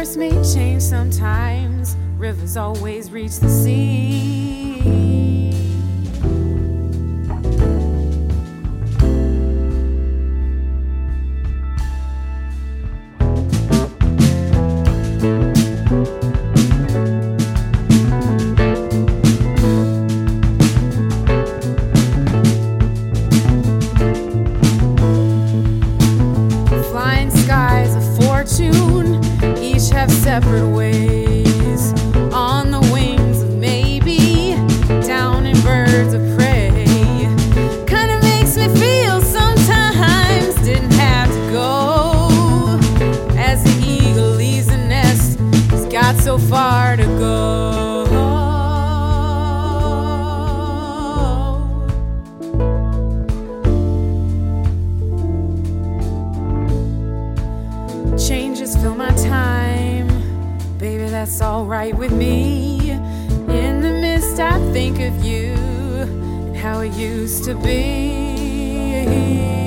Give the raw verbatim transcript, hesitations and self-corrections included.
course may change sometimes, rivers always reach the sea. Flying skies of fortune each have separate ways, on the wings of maybe, down in birds of prey. Kinda makes me feel sometimes didn't have to go. As the eagle leaves the nest, he's got so far to go. Changes fill my time, baby, that's alright with me. In the mist I think of you and how it used to be.